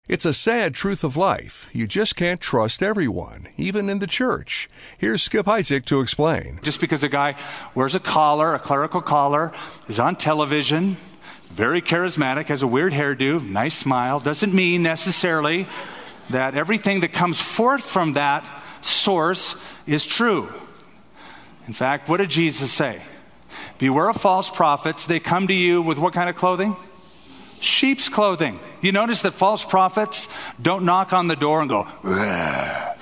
It's a sad truth of life. You just can't trust everyone, even in the church. Here's Skip Heitzig to explain. Just because a guy wears a collar, a clerical collar, is on television, very charismatic, has a weird hairdo, nice smile, doesn't mean necessarily that everything that comes forth from that source is true. In fact, what did Jesus say? Beware of false prophets. They come to you with what kind of clothing? Sheep's clothing. You notice that false prophets don't knock on the door and go, "Ugh,"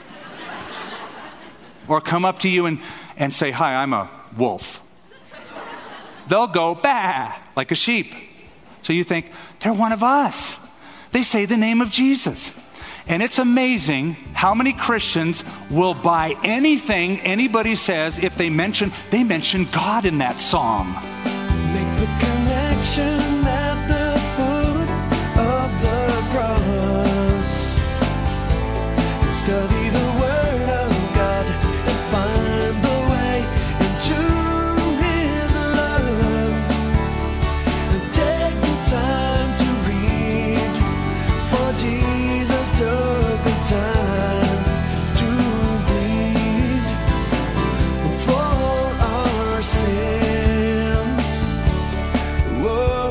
or come up to you and say, "Hi, I'm a wolf." They'll go, "Bah," like a sheep. So you think, they're one of us. They say the name of Jesus. And it's amazing how many Christians will buy anything anybody says if they mention God in that song. Make the connection at the foot of the cross. Study the word of God and find the way into his love. And take the time to read, for Jesus took the time to bleed for our sins. Whoa,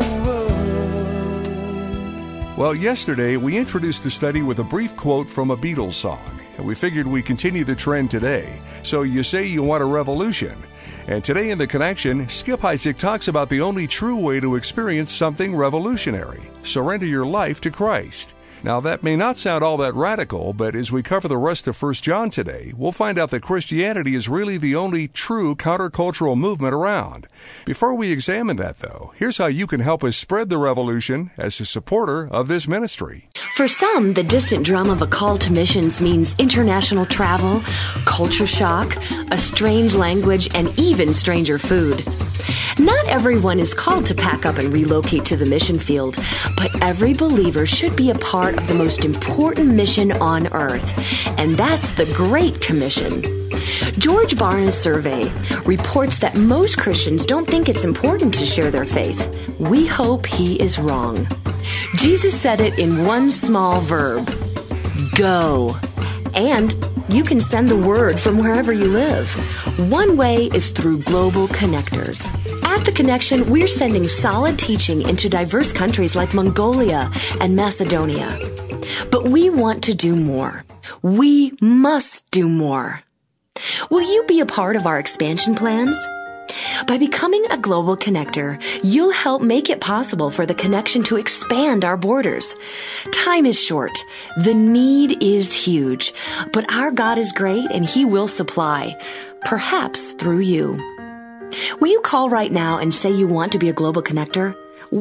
whoa. Well, yesterday we introduced the study with a brief quote from a Beatles song, and we figured we'd continue the trend today. So you say you want a revolution. And today in The Connection, Skip Heitzig talks about the only true way to experience something revolutionary. Surrender your life to Christ. Now, that may not sound all that radical, but as we cover the rest of 1 John today, we'll find out that Christianity is really the only true countercultural movement around. Before we examine that, though, here's how you can help us spread the revolution as a supporter of this ministry. For some, the distant drum of a call to missions means international travel, culture shock, a strange language, and even stranger food. Not everyone is called to pack up and relocate to the mission field, but every believer should be a part of the most important mission on earth, and that's the Great Commission. George Barna's survey reports that most Christians don't think it's important to share their faith. We hope he is wrong. Jesus said it in one small verb: go. And you can send the word from wherever you live. One way is through Global Connectors. At The Connection, we're sending solid teaching into diverse countries like Mongolia and Macedonia. But we want to do more. We must do more. Will you be a part of our expansion plans? By becoming a Global Connector, you'll help make it possible for The Connection to expand our borders. Time is short. The need is huge. But our God is great and He will supply, perhaps through you. Will you call right now and say you want to be a Global Connector?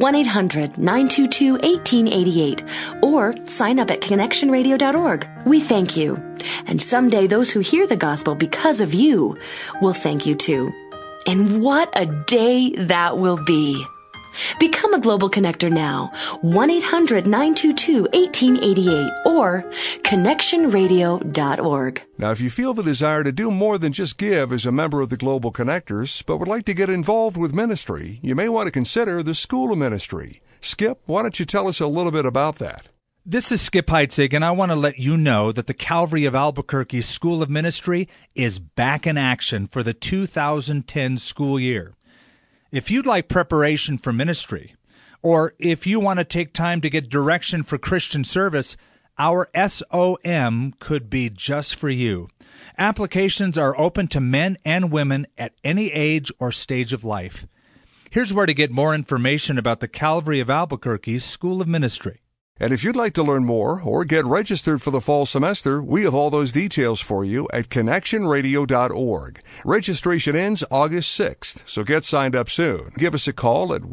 1-800-922-1888 or sign up at connectionradio.org. We thank you. And someday those who hear the gospel because of you will thank you too. And what a day that will be. Become a Global Connector now. 1-800-922-1888 or connectionradio.org. Now, if you feel the desire to do more than just give as a member of the Global Connectors, but would like to get involved with ministry, you may want to consider the School of Ministry. Skip, why don't you tell us a little bit about that? This is Skip Heitzig, and I want to let you know that the Calvary of Albuquerque School of Ministry is back in action for the 2010 school year. If you'd like preparation for ministry, or if you want to take time to get direction for Christian service, our SOM could be just for you. Applications are open to men and women at any age or stage of life. Here's where to get more information about the Calvary of Albuquerque School of Ministry. And if you'd like to learn more or get registered for the fall semester, we have all those details for you at connectionradio.org. Registration ends August 6th, so get signed up soon. Give us a call at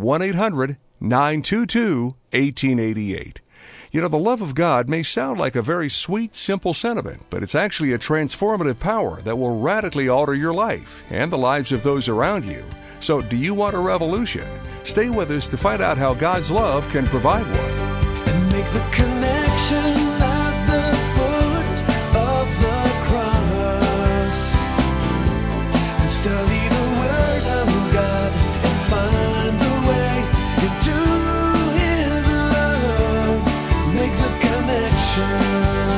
1-800-922-1888. You know, the love of God may sound like a very sweet, simple sentiment, but it's actually a transformative power that will radically alter your life and the lives of those around you. So, do you want a revolution? Stay with us to find out how God's love can provide one. Make the connection at the foot of the cross and study the word of God and find the way into his love. Make the connection. connection.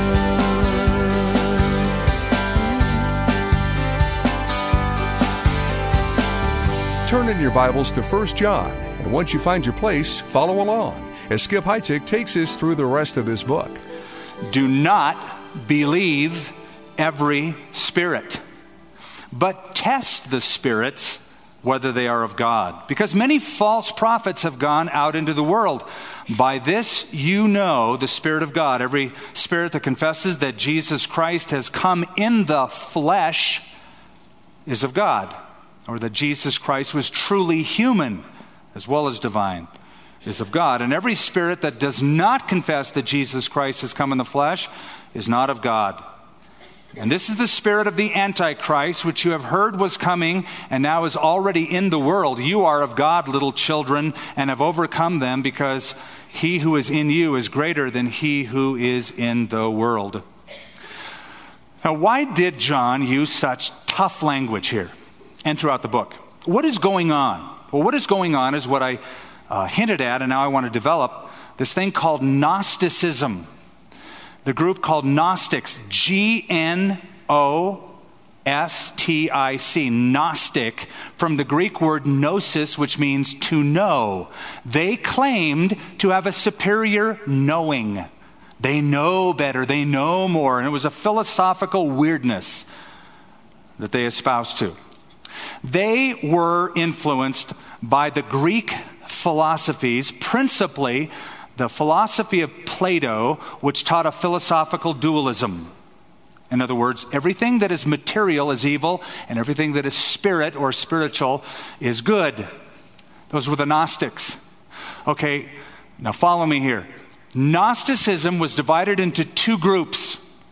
Turn in your Bibles to 1 John, and once you find your place, follow along as Skip Heitzig takes us through the rest of this book. Do not believe every spirit, but test the spirits whether they are of God, because many false prophets have gone out into the world. By this you know the Spirit of God. Every spirit that confesses that Jesus Christ has come in the flesh is of God, or that Jesus Christ was truly human as well as divine is of God. And every spirit that does not confess that Jesus Christ has come in the flesh is not of God. And this is the spirit of the Antichrist, which you have heard was coming and now is already in the world. You are of God, little children, and have overcome them, because he who is in you is greater than he who is in the world. Now, why did John use such tough language here and throughout the book? What is going on? Well, what is going on is what I hinted at, and now I want to develop this thing called Gnosticism. The group called Gnostics, Gnostic, Gnostic, from the Greek word gnosis, which means to know. They claimed to have a superior knowing. They know better, they know more, and it was a philosophical weirdness that they espoused to. They were influenced by the Greek philosophies, principally the philosophy of Plato, which taught a philosophical dualism. In other words, everything that is material is evil, and everything that is spirit or spiritual is good. Those were the Gnostics. Okay, now follow me here. Gnosticism was divided into two groups: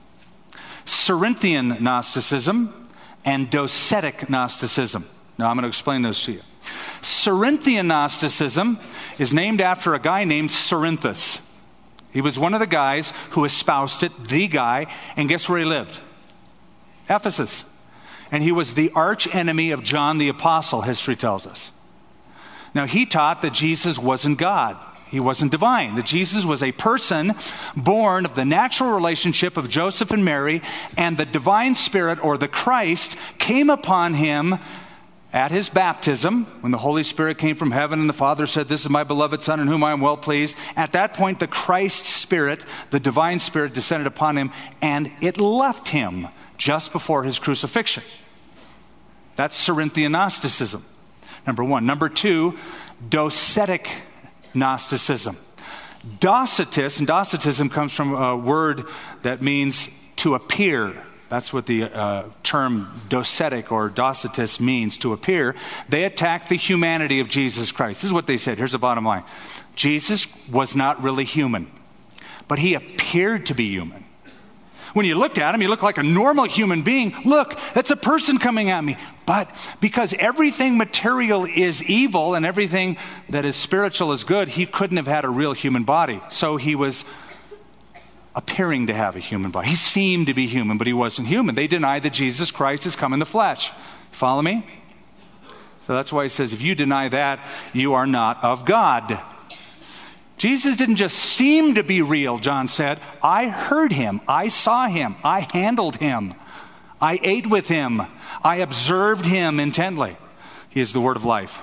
Cerinthian Gnosticism and Docetic Gnosticism. Now I'm going to explain those to you. Cerinthian Gnosticism is named after a guy named Cerinthus. He was one of the guys who espoused it, the guy, and guess where he lived? Ephesus. And he was the arch enemy of John the Apostle, history tells us. Now, he taught that Jesus wasn't God. He wasn't divine. That Jesus was a person born of the natural relationship of Joseph and Mary, and the divine spirit, or the Christ, came upon him at his baptism, when the Holy Spirit came from heaven and the Father said, "This is my beloved Son in whom I am well pleased." At that point, the Christ Spirit, the divine Spirit, descended upon him, and it left him just before his crucifixion. That's Cerinthian Gnosticism, number one. Number two, Docetic Gnosticism. Docetus, and Docetism comes from a word that means to appear. That's what the term docetic or docetus means, to appear. They attacked the humanity of Jesus Christ. This is what they said. Here's the bottom line. Jesus was not really human, but he appeared to be human. When you looked at him, he looked like a normal human being. Look, that's a person coming at me. But because everything material is evil and everything that is spiritual is good, he couldn't have had a real human body. So he was appearing to have a human body. He seemed to be human, but he wasn't human. They denied that Jesus Christ has come in the flesh. Follow me? So that's why he says, if you deny that, you are not of God. Jesus didn't just seem to be real, John said. I heard him. I saw him. I handled him. I ate with him. I observed him intently. He is the word of life.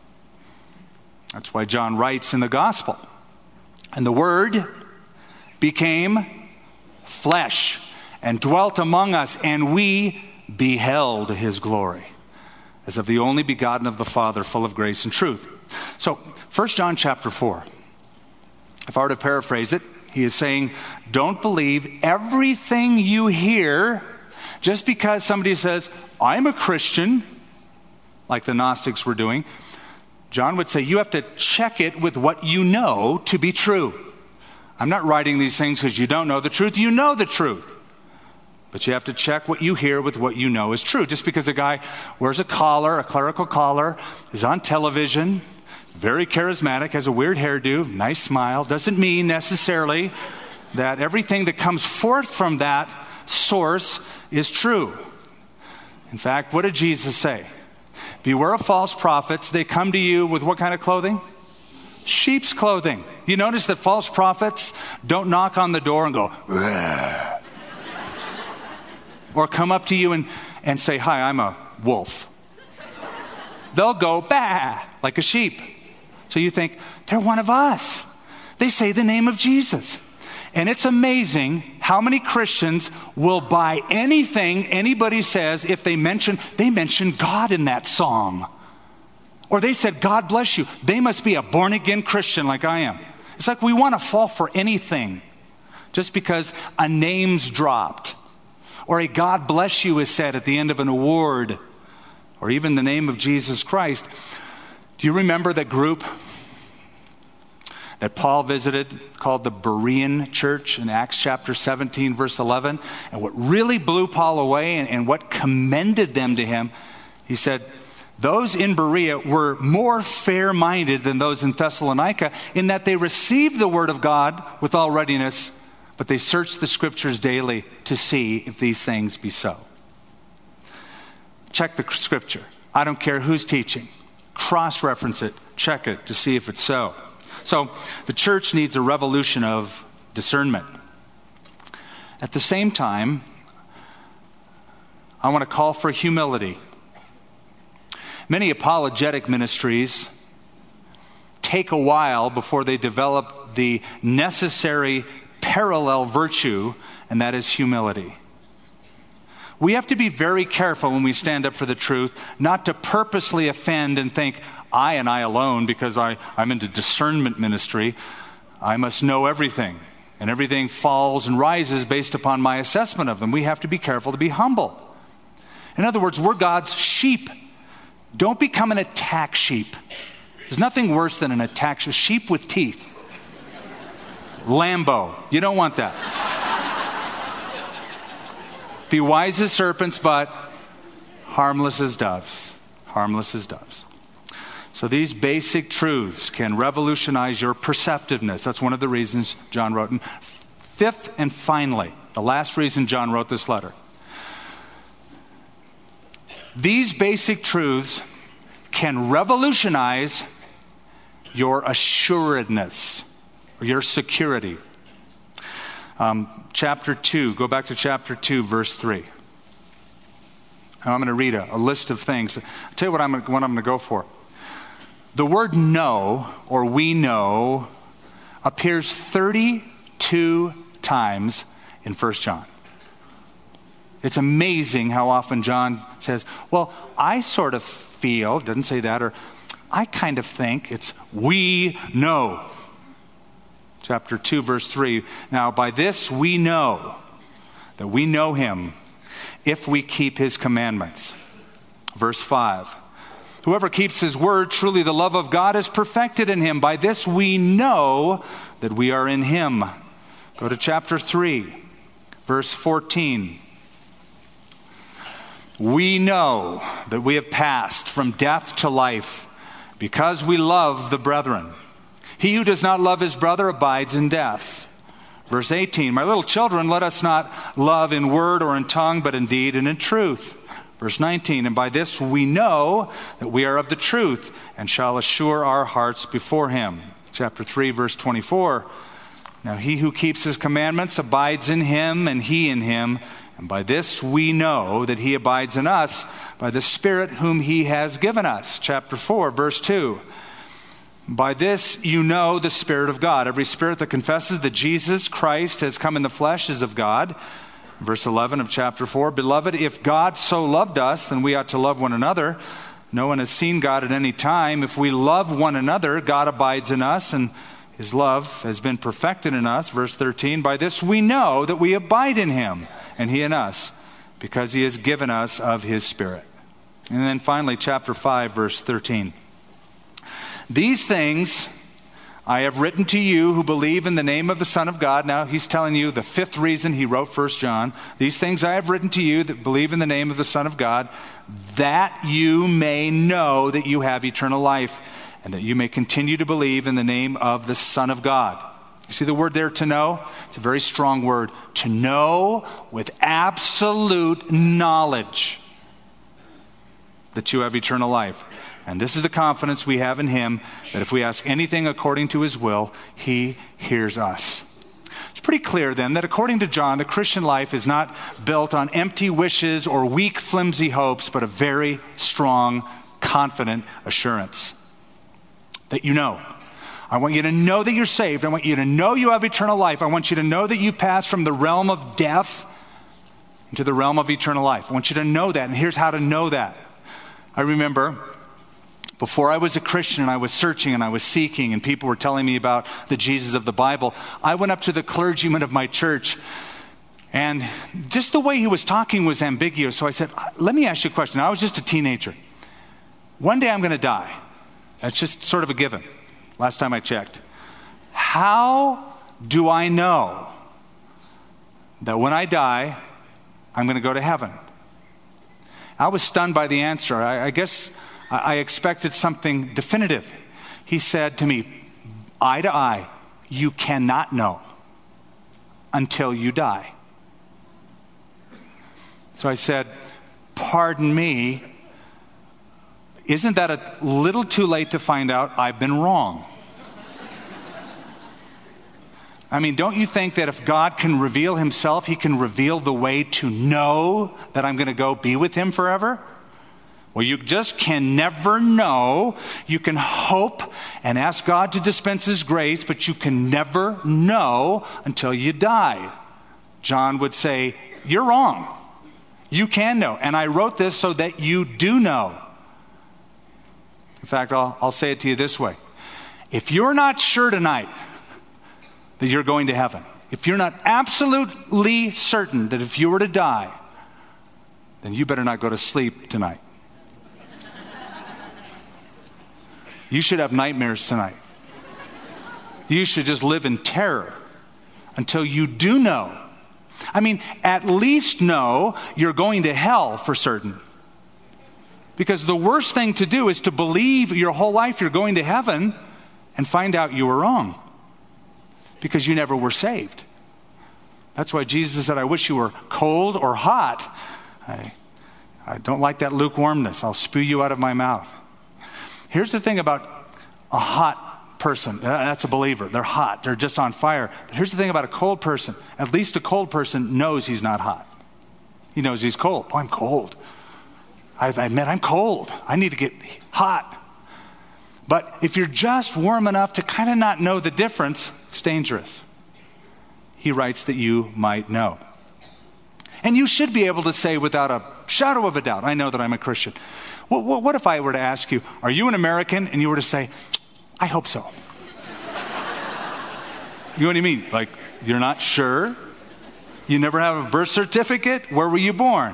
That's why John writes in the gospel, and the word became flesh and dwelt among us, and we beheld his glory as of the only begotten of the Father, full of grace and truth. So 1 John chapter 4, if I were to paraphrase it, he is saying, don't believe everything you hear just because somebody says, I'm a Christian, like the Gnostics were doing. John would say, you have to check it with what you know to be true. I'm not writing these things because you don't know the truth. You know the truth. But you have to check what you hear with what you know is true. Just because a guy wears a collar, a clerical collar, is on television, very charismatic, has a weird hairdo, nice smile, doesn't mean necessarily that everything that comes forth from that source is true. In fact, what did Jesus say? Beware of false prophets. They come to you with what kind of clothing? Sheep's clothing. You notice that false prophets don't knock on the door and go, "Ugh," or come up to you and say, "Hi, I'm a wolf." They'll go, "Bah," like a sheep. So you think, they're one of us. They say the name of Jesus. And it's amazing how many Christians will buy anything anybody says if they mention God in that song. Or they said, "God bless you." They must be a born-again Christian like I am. It's like we want to fall for anything just because a name's dropped or a "God bless you" is said at the end of an award or even the name of Jesus Christ. Do you remember that group that Paul visited called the Berean church in Acts chapter 17, verse 11? And what really blew Paul away and what commended them to him, he said, those in Berea were more fair-minded than those in Thessalonica in that they received the word of God with all readiness, but they searched the scriptures daily to see if these things be so. Check the scripture. I don't care who's teaching. Cross-reference it. Check it to see if it's so. So the church needs a revolution of discernment. At the same time, I want to call for humility. Many apologetic ministries take a while before they develop the necessary parallel virtue, and that is humility. We have to be very careful when we stand up for the truth, not to purposely offend and think, I and I alone, because I'm into discernment ministry, I must know everything. And everything falls and rises based upon my assessment of them. We have to be careful to be humble. In other words, we're God's sheep. Don't become an attack sheep. There's nothing worse than an attack sheep with teeth. Lambo. You don't want that. Be wise as serpents, but harmless as doves. Harmless as doves. So these basic truths can revolutionize your perceptiveness. That's one of the reasons John wrote. And fifth and finally, the last reason John wrote this letter. These basic truths can revolutionize your assuredness, or your security. Chapter 2, go back to chapter 2, verse 3. I'm going to read a list of things. I'll tell you what I'm going to go for. The word know, or we know, appears 32 times in 1 John. It's amazing how often John says, well, I sort of feel, doesn't say that, or I kind of think. It's we know. Chapter 2, verse 3. Now, by this we know that we know him if we keep his commandments. Verse 5. Whoever keeps his word, truly the love of God is perfected in him. By this we know that we are in him. Go to chapter 3, verse 14. We know that we have passed from death to life because we love the brethren. He who does not love his brother abides in death. Verse 18, my little children, let us not love in word or in tongue, but in deed and in truth. Verse 19, and by this we know that we are of the truth and shall assure our hearts before him. Chapter 3, verse 24, now he who keeps his commandments abides in him and he in him. And by this we know that he abides in us by the Spirit whom he has given us. Chapter 4, verse 2. By this you know the Spirit of God. Every spirit that confesses that Jesus Christ has come in the flesh is of God. Verse 11 of chapter 4. Beloved, if God so loved us, then we ought to love one another. No one has seen God at any time. If we love one another, God abides in us, and his love has been perfected in us. Verse 13. By this we know that we abide in him, and he in us, because he has given us of his Spirit. And then finally, chapter 5, verse 13. These things I have written to you who believe in the name of the Son of God. Now he's telling you the fifth reason he wrote 1 John. These things I have written to you that believe in the name of the Son of God, that you may know that you have eternal life, and that you may continue to believe in the name of the Son of God. You see the word there, to know? It's a very strong word. To know with absolute knowledge that you have eternal life. And this is the confidence we have in him, that if we ask anything according to his will, he hears us. It's pretty clear then that according to John, the Christian life is not built on empty wishes or weak, flimsy hopes, but a very strong, confident assurance that you know. I want you to know that you're saved. I want you to know you have eternal life. I want you to know that you've passed from the realm of death into the realm of eternal life. I want you to know that, and here's how to know that. I remember before I was a Christian and I was searching and I was seeking and people were telling me about the Jesus of the Bible, I went up to the clergyman of my church and just the way he was talking was ambiguous. So I said, let me ask you a question. I was just a teenager. One day I'm going to die. That's just sort of a given. Last time I checked. How do I know that when I die, I'm going to go to heaven? I was stunned by the answer. I guess I expected something definitive. He said to me, eye to eye, you cannot know until you die. So I said, pardon me, isn't that a little too late to find out I've been wrong? I mean, don't you think that if God can reveal himself, he can reveal the way to know that I'm going to go be with him forever? Well, you just can never know. You can hope and ask God to dispense his grace, but you can never know until you die. John would say, you're wrong. You can know. And I wrote this so that you do know. In fact, I'll say it to you this way. If you're not sure tonight that you're going to heaven, if you're not absolutely certain that if you were to die, then you better not go to sleep tonight. You should have nightmares tonight. You should just live in terror until you do know. I mean, at least know you're going to hell for certain. Because the worst thing to do is to believe your whole life you're going to heaven and find out you were wrong. Because you never were saved. That's why Jesus said, I wish you were cold or hot. I don't like that lukewarmness. I'll spew you out of my mouth. Here's the thing about a hot person. That's a believer. They're hot. They're just on fire. But here's the thing about a cold person. At least a cold person knows he's not hot. He knows he's cold. Oh, I'm cold. I admit I'm cold. I need to get hot. But if you're just warm enough to kind of not know the difference, it's dangerous. He writes that you might know. And you should be able to say without a shadow of a doubt, I know that I'm a Christian. What if I were to ask you, are you an American? And you were to say, I hope so. You know what I mean? Like, you're not sure? You never have a birth certificate? Where were you born?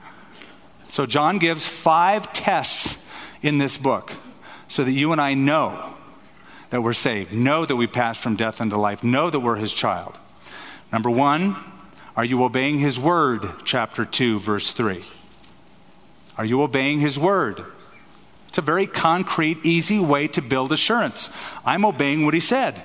So John gives 5 tests in this book so that you and I know that we're saved, know that we passed from death into life, know that we're his child. Number 1, are you obeying his word? Chapter 2, verse 3. Are you obeying his word? It's a very concrete, easy way to build assurance. I'm obeying what he said.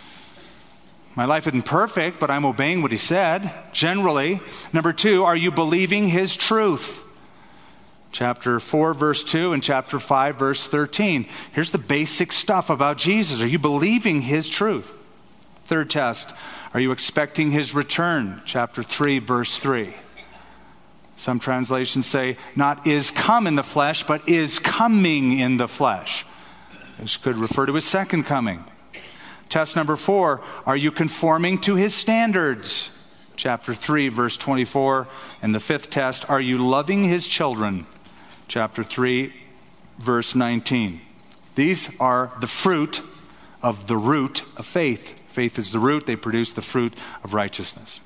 My life isn't perfect, but I'm obeying what he said, generally. Number 2, are you believing his truth? Chapter 4, verse 2, and chapter 5, verse 13. Here's the basic stuff about Jesus. Are you believing his truth? Third test, are you expecting his return? Chapter 3, verse 3. Some translations say, not is come in the flesh, but is coming in the flesh. This could refer to his second coming. Test number 4, are you conforming to his standards? Chapter 3, verse 24. And the 5th test, are you loving his children? Chapter 3, verse 19. These are the fruit of the root of faith. Faith is the root. They produce the fruit of righteousness.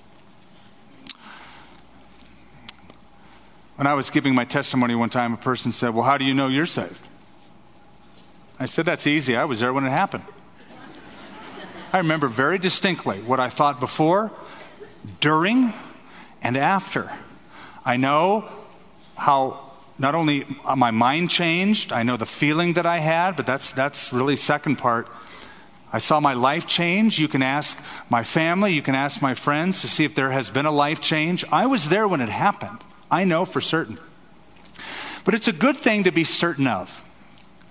When I was giving my testimony one time, a person said, well, how do you know you're saved? I said, that's easy. I was there when it happened. I remember very distinctly what I thought before, during, and after. I know how not only my mind changed, I know the feeling that I had, but that's really second part. I saw my life change. You can ask my family, you can ask my friends to see if there has been a life change. I was there when it happened. I know for certain. But it's a good thing to be certain of.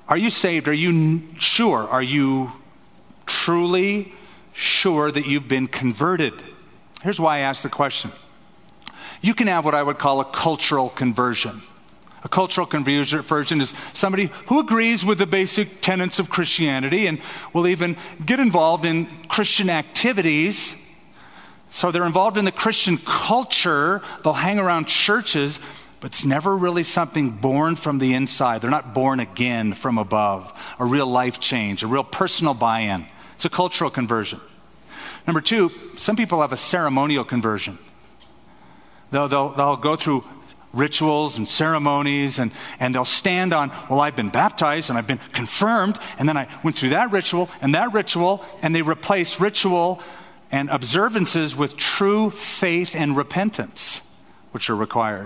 Are you saved? Are you sure? Are you truly sure that you've been converted? Here's why I asked the question. You can have what I would call a cultural conversion. A cultural conversion is somebody who agrees with the basic tenets of Christianity and will even get involved in Christian activities. So they're involved in the Christian culture. They'll hang around churches, but it's never really something born from the inside. They're not born again from above. A real life change, a real personal buy-in. It's a cultural conversion. Number two, some people have a ceremonial conversion. They'll go through rituals and ceremonies, and they'll stand on, well, I've been baptized and I've been confirmed, and then I went through that ritual, and they replace ritual and observances with true faith and repentance, which are required.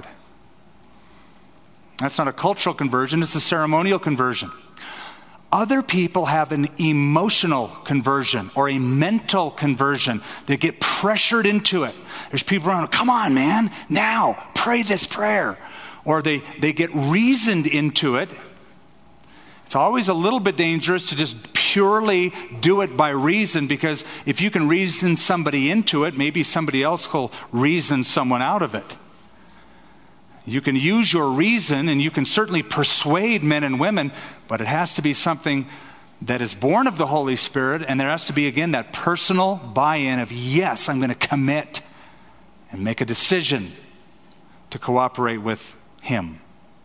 That's not a cultural conversion, it's a ceremonial conversion. Other people have an emotional conversion or a mental conversion. They get pressured into it. There's people around, come on, man, now, pray this prayer. Or they get reasoned into it. It's always a little bit dangerous to just purely do it by reason, because if you can reason somebody into it, maybe somebody else will reason someone out of it. You can use your reason and you can certainly persuade men and women, but it has to be something that is born of the Holy Spirit, and there has to be, again, that personal buy-in of, yes, I'm going to commit and make a decision to cooperate with Him.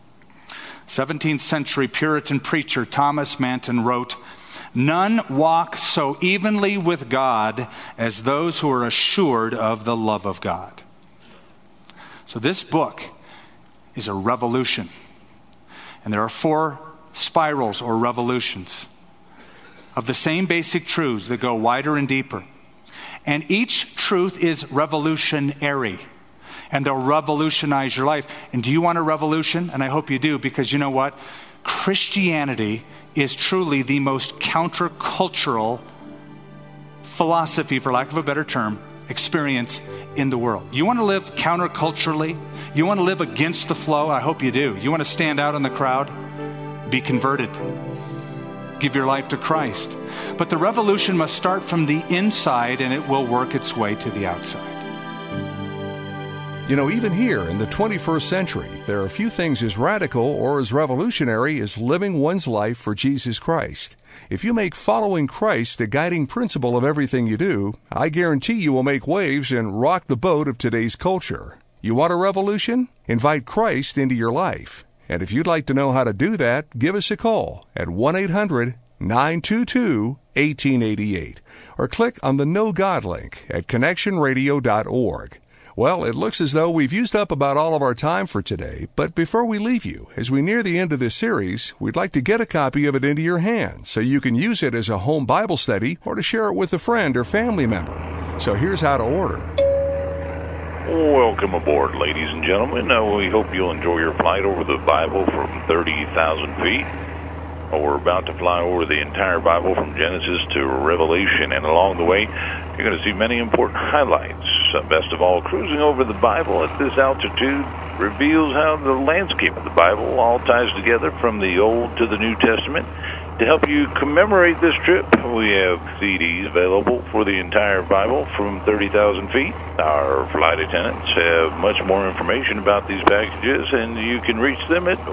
17th century Puritan preacher Thomas Manton wrote, "None walk so evenly with God as those who are assured of the love of God." So this book is a revolution. And there are 4 spirals or revolutions of the same basic truths that go wider and deeper. And each truth is revolutionary. And they'll revolutionize your life. And do you want a revolution? And I hope you do, because you know what? Christianity is truly the most countercultural philosophy, for lack of a better term, experience in the world. You want to live counterculturally? You want to live against the flow? I hope you do. You want to stand out in the crowd? Be converted. Give your life to Christ. But the revolution must start from the inside, and it will work its way to the outside. You know, even here in the 21st century, there are few things as radical or as revolutionary as living one's life for Jesus Christ. If you make following Christ a guiding principle of everything you do, I guarantee you will make waves and rock the boat of today's culture. You want a revolution? Invite Christ into your life. And if you'd like to know how to do that, give us a call at 1-800-922-1888 or click on the Know God link at connectionradio.org. Well, it looks as though we've used up about all of our time for today, but before we leave you, as we near the end of this series, we'd like to get a copy of it into your hands so you can use it as a home Bible study or to share it with a friend or family member. So here's how to order. Welcome aboard, ladies and gentlemen. We hope you'll enjoy your flight over the Bible from 30,000 feet. We're about to fly over the entire Bible from Genesis to Revelation, and along the way, you're going to see many important highlights. Best of all, cruising over the Bible at this altitude reveals how the landscape of the Bible all ties together from the Old to the New Testament. To help you commemorate this trip, we have CDs available for the entire Bible from 30,000 feet. Our flight attendants have much more information about these packages, and you can reach them at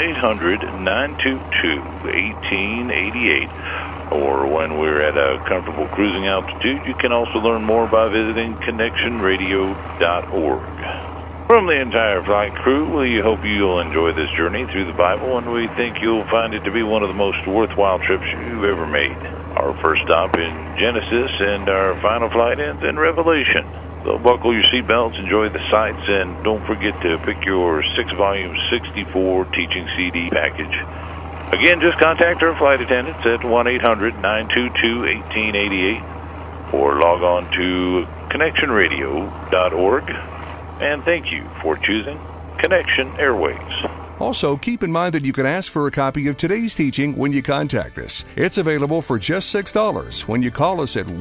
1-800-922-1888. Or when we're at a comfortable cruising altitude, you can also learn more by visiting connectionradio.org. From the entire flight crew, we hope you'll enjoy this journey through the Bible, and we think you'll find it to be one of the most worthwhile trips you've ever made. Our first stop in Genesis, and our final flight ends in Revelation. So buckle your seatbelts, enjoy the sights, and don't forget to pick your 6-volume 64 teaching CD package. Again, just contact our flight attendants at 1-800-922-1888 or log on to connectionradio.org. And thank you for choosing Connection Airways. Also, keep in mind that you can ask for a copy of today's teaching when you contact us. It's available for just $6 when you call us at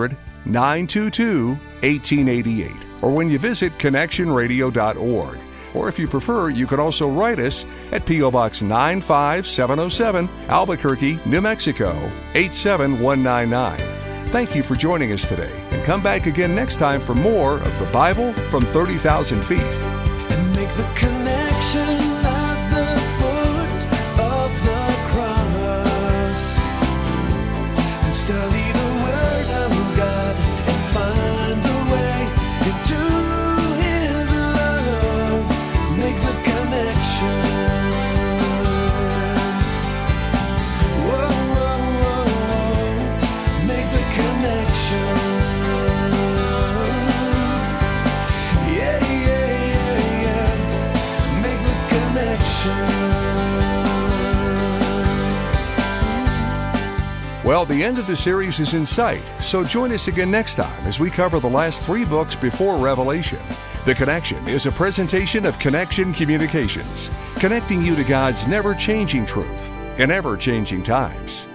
1-800-922-1888 or when you visit connectionradio.org. or if you prefer, you can also write us at P.O. Box 95707, Albuquerque, New Mexico, 87199. Thank you for joining us today, and come back again next time for more of the Bible from 30,000 feet. And make the connection at the foot of the cross. And study the Word of God and find the way into His love. Make the connection. Whoa, whoa, whoa, whoa. Make the connection. Yeah, yeah, yeah, yeah. Make the connection. Well, the end of the series is in sight, so join us again next time as we cover the last 3 books before Revelation. The Connection is a presentation of Connection Communications, connecting you to God's never-changing truth in ever-changing times.